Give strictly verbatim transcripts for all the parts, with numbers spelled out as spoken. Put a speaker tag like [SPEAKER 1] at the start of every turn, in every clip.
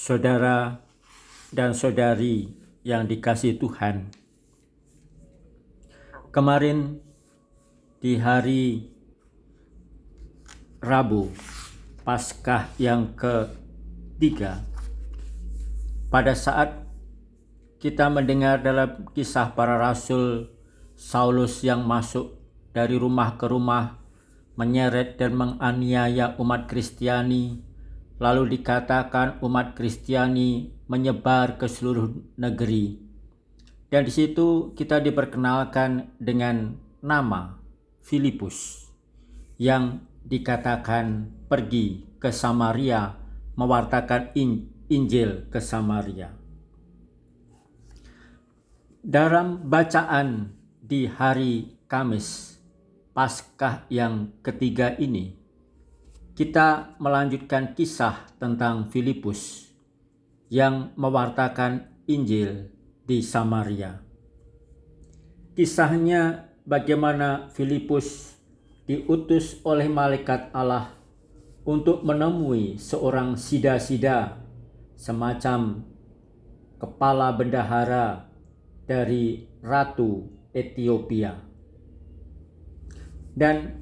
[SPEAKER 1] Saudara dan saudari yang dikasihi Tuhan, kemarin di hari Rabu Paskah yang ketiga, pada saat kita mendengar dalam kisah para rasul Saulus yang masuk dari rumah ke rumah menyeret dan menganiaya umat Kristiani, lalu dikatakan umat Kristiani menyebar ke seluruh negeri. Dan di situ kita diperkenalkan dengan nama Filipus yang dikatakan pergi ke Samaria mewartakan Injil ke Samaria. Dalam bacaan di hari Kamis Paskah yang ketiga ini, kita melanjutkan kisah tentang Filipus yang mewartakan Injil di Samaria. Kisahnya bagaimana Filipus diutus oleh malaikat Allah untuk menemui seorang sida-sida, semacam kepala bendahara dari Ratu Ethiopia. Dan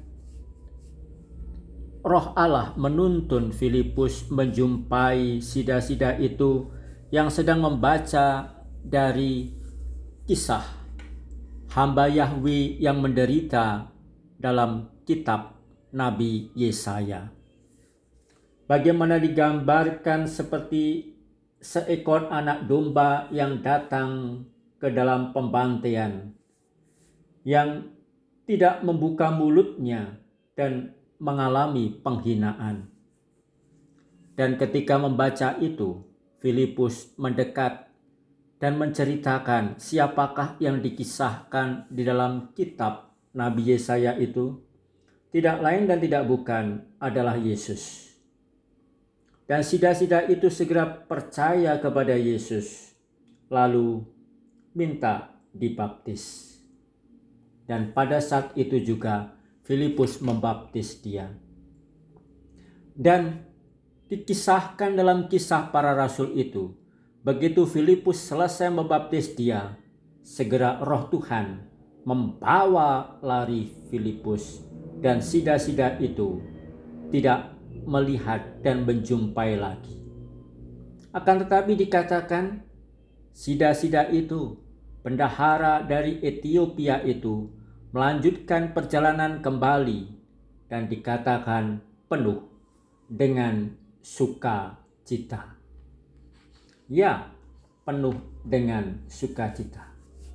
[SPEAKER 1] Roh Allah menuntun Filipus menjumpai sida-sida itu yang sedang membaca dari kisah hamba Yahweh yang menderita dalam kitab Nabi Yesaya. Bagaimana digambarkan seperti seekor anak domba yang datang ke dalam pembantaian, yang tidak membuka mulutnya dan mengalami penghinaan. Dan ketika membaca itu, Filipus mendekat dan menceritakan siapakah yang dikisahkan di dalam kitab Nabi Yesaya itu. Tidak lain dan tidak bukan adalah Yesus. Dan sida-sida itu segera percaya kepada Yesus, lalu minta dibaptis. Dan pada saat itu juga Filipus membaptis dia. Dan dikisahkan dalam kisah para rasul itu, begitu Filipus selesai membaptis dia, segera Roh Tuhan membawa lari Filipus, dan sida-sida itu tidak melihat dan menjumpai lagi. Akan tetapi dikatakan sida-sida itu, bendahara dari Ethiopia itu, melanjutkan perjalanan kembali dan dikatakan penuh dengan sukacita. Ya, penuh dengan sukacita.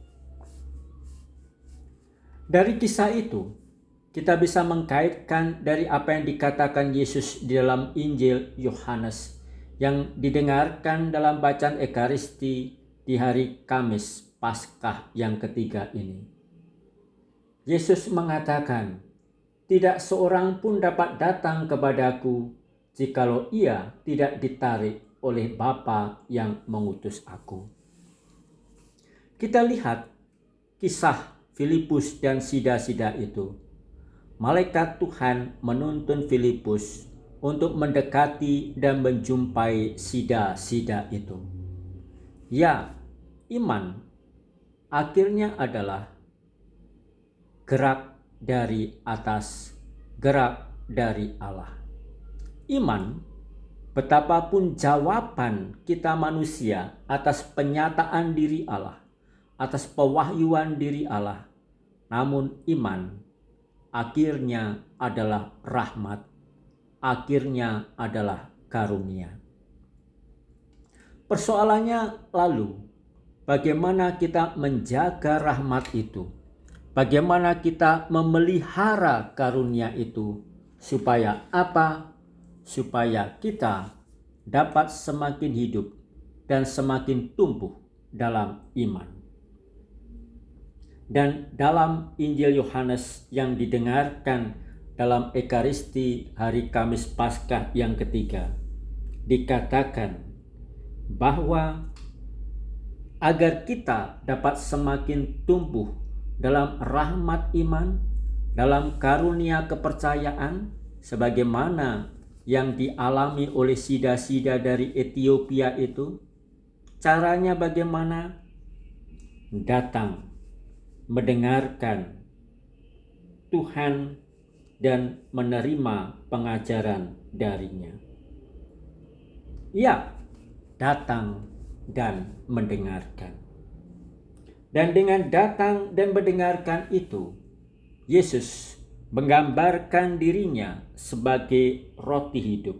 [SPEAKER 1] Dari kisah itu, kita bisa mengkaitkan dari apa yang dikatakan Yesus di dalam Injil Yohanes yang didengarkan dalam bacaan Ekaristi di hari Kamis Paskah yang ketiga ini. Yesus mengatakan, "Tidak seorang pun dapat datang kepadaku jikalau ia tidak ditarik oleh Bapa yang mengutus aku." Kita lihat kisah Filipus dan sida-sida itu. Malaikat Tuhan menuntun Filipus untuk mendekati dan menjumpai sida-sida itu. Ya, iman akhirnya adalah gerak dari atas, gerak dari Allah. Iman, betapapun jawaban kita manusia atas penyataan diri Allah, atas pewahyuan diri Allah, namun iman akhirnya adalah rahmat, akhirnya adalah karunia. Persoalannya lalu, bagaimana kita menjaga rahmat itu? Bagaimana kita memelihara karunia itu, supaya apa? Supaya kita dapat semakin hidup dan semakin tumbuh dalam iman. Dan dalam Injil Yohanes yang didengarkan dalam Ekaristi hari Kamis Paskah yang ketiga, dikatakan bahwa agar kita dapat semakin tumbuh dalam rahmat iman, dalam karunia kepercayaan, sebagaimana yang dialami oleh sida-sida dari Ethiopia itu, caranya bagaimana? Datang, mendengarkan Tuhan dan menerima pengajaran darinya. Ya, datang dan mendengarkan. Dan dengan datang dan mendengarkan itu, Yesus menggambarkan dirinya sebagai roti hidup.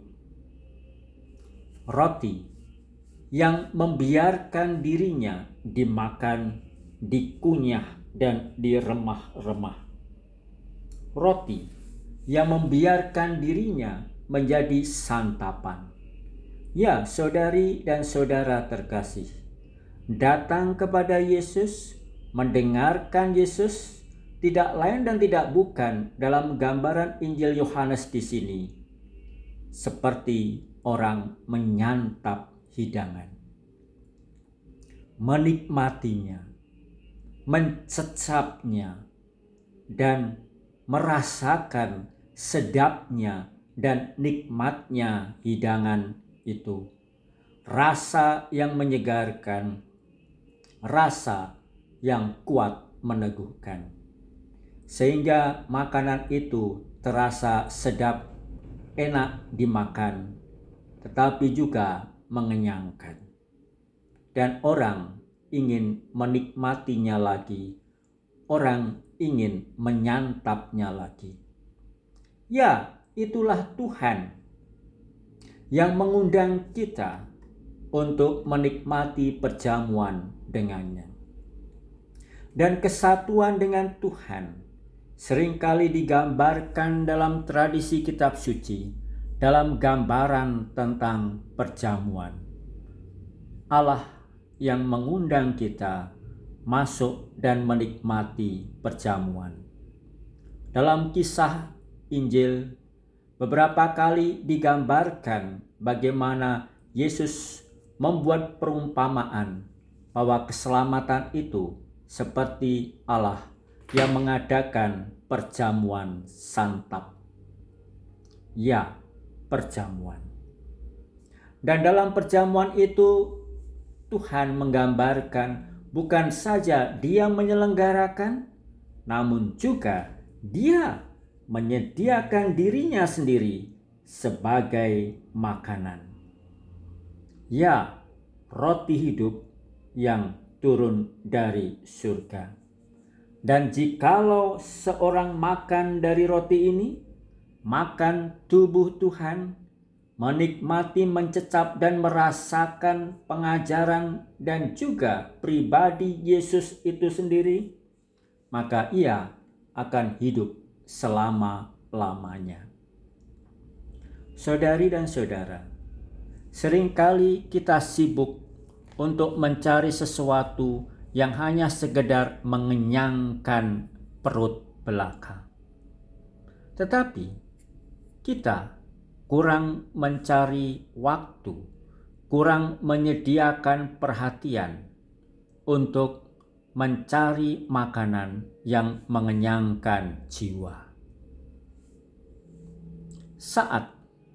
[SPEAKER 1] Roti yang membiarkan dirinya dimakan, dikunyah, dan diremah-remah. Roti yang membiarkan dirinya menjadi santapan. Ya, saudari dan saudara terkasih, datang kepada Yesus, mendengarkan Yesus, tidak lain dan tidak bukan dalam gambaran Injil Yohanes di sini, seperti orang menyantap hidangan, menikmatinya, mencecapnya, dan merasakan sedapnya dan nikmatnya hidangan itu. Rasa yang menyegarkan, rasa yang kuat meneguhkan, sehingga makanan itu terasa sedap, enak dimakan, tetapi juga mengenyangkan. Dan orang ingin menikmatinya lagi, orang ingin menyantapnya lagi. Ya, itulah Tuhan yang mengundang kita untuk menikmati perjamuan dengannya. Dan kesatuan dengan Tuhan seringkali digambarkan dalam tradisi kitab suci dalam gambaran tentang perjamuan. Allah yang mengundang kita masuk dan menikmati perjamuan. Dalam kisah Injil, beberapa kali digambarkan bagaimana Yesus membuat perumpamaan bahwa keselamatan itu seperti Allah yang mengadakan perjamuan santap. Ya, perjamuan. Dan dalam perjamuan itu Tuhan menggambarkan bukan saja Dia menyelenggarakan, namun juga Dia menyediakan dirinya sendiri sebagai makanan. Ya, roti hidup yang turun dari surga. Dan jikalau seorang makan dari roti ini, makan tubuh Tuhan, menikmati, mencecap dan merasakan pengajaran dan juga pribadi Yesus itu sendiri, maka ia akan hidup selama-lamanya. Saudari dan saudara, seringkali kita sibuk untuk mencari sesuatu yang hanya sekedar mengenyangkan perut belaka. Tetapi kita kurang mencari waktu, kurang menyediakan perhatian untuk mencari makanan yang mengenyangkan jiwa. Saat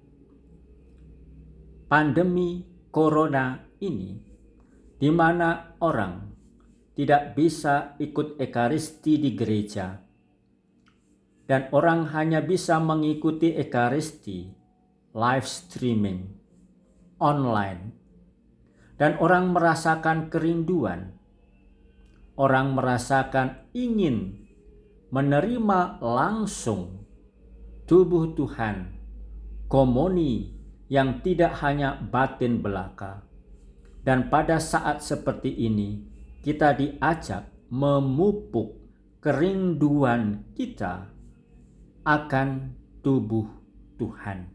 [SPEAKER 1] pandemi corona ini, di mana orang tidak bisa ikut ekaristi di gereja, dan orang hanya bisa mengikuti ekaristi live streaming, online, dan orang merasakan kerinduan, orang merasakan ingin menerima langsung tubuh Tuhan, komuni yang tidak hanya batin belaka. Dan pada saat seperti ini, kita diajak memupuk kerinduan kita akan tubuh Tuhan.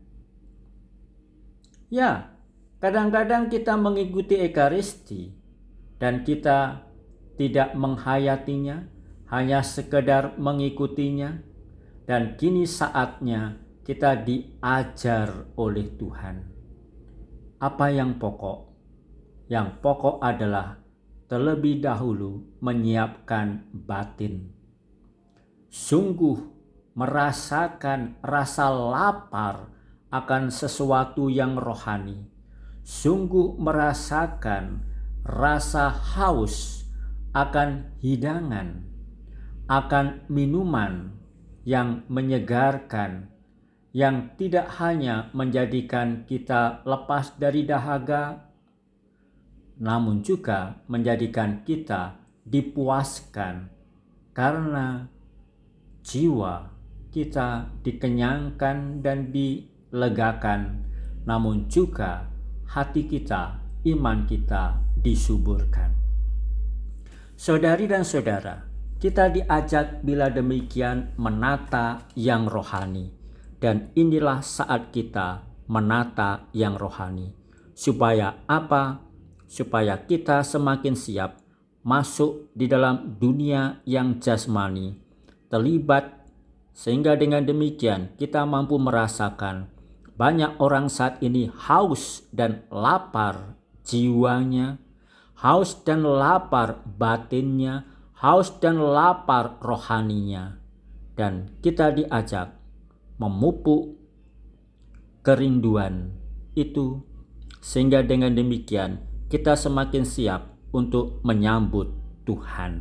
[SPEAKER 1] Ya, kadang-kadang kita mengikuti ekaristi dan kita tidak menghayatinya, hanya sekedar mengikutinya, dan kini saatnya kita diajar oleh Tuhan. Apa yang pokok? Yang pokok adalah terlebih dahulu menyiapkan batin. Sungguh merasakan rasa lapar akan sesuatu yang rohani, sungguh merasakan rasa haus akan hidangan, akan minuman yang menyegarkan, yang tidak hanya menjadikan kita lepas dari dahaga, namun juga menjadikan kita dipuaskan karena jiwa kita dikenyangkan dan dilegakan, namun juga hati kita, iman kita disuburkan. Saudari dan saudara, kita diajak bila demikian menata yang rohani, dan inilah saat kita menata yang rohani. Supaya apa? Supaya kita semakin siap masuk di dalam dunia yang jasmani, terlibat, sehingga dengan demikian kita mampu merasakan banyak orang saat ini haus dan lapar jiwanya, haus dan lapar batinnya, haus dan lapar rohaninya. Dan kita diajak memupuk kerinduan itu, sehingga dengan demikian kita semakin siap untuk menyambut Tuhan.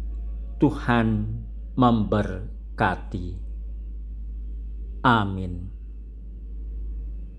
[SPEAKER 1] Tuhan memberkati. Amin.